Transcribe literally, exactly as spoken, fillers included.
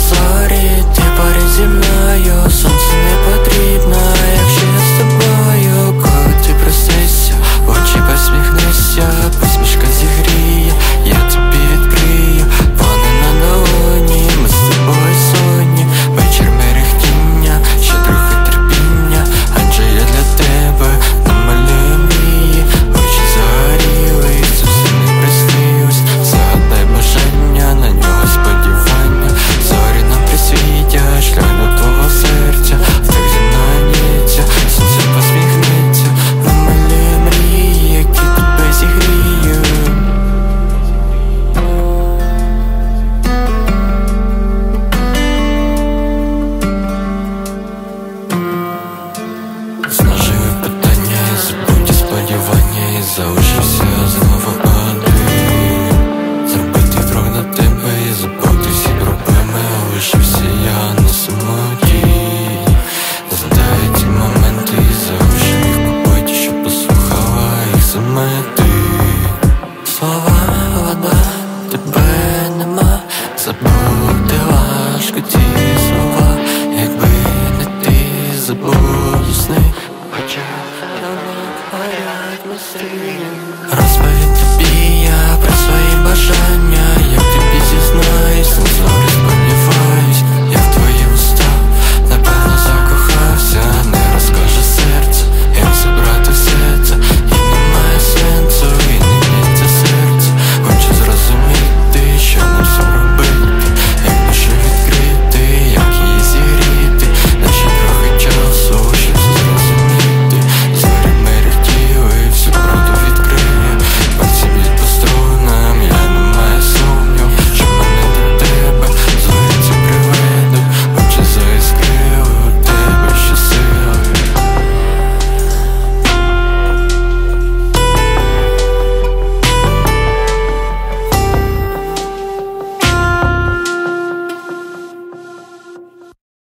зорі, ти поряд зі мною, сонце не потрібно, якщо я з тобою. Коли ти проснешся, в очі посміхнешся, посмішка зігріє, я тобі відкрию. Вони на долоні, ми з тобою сонні, вечір мерехтіння, ще трохи терпіння, адже я для тебе намалюю мрії. Очі загоріли, це все не приснилось. Загадай бажання, на нього сподівання. Зорі нам присвітять шлях до твого серця. Так зі мною б'ється, сонце посміхнеться, намалює мрії, які тебе зігріють. Знажили питання, і забуті сподівання, і залишився знов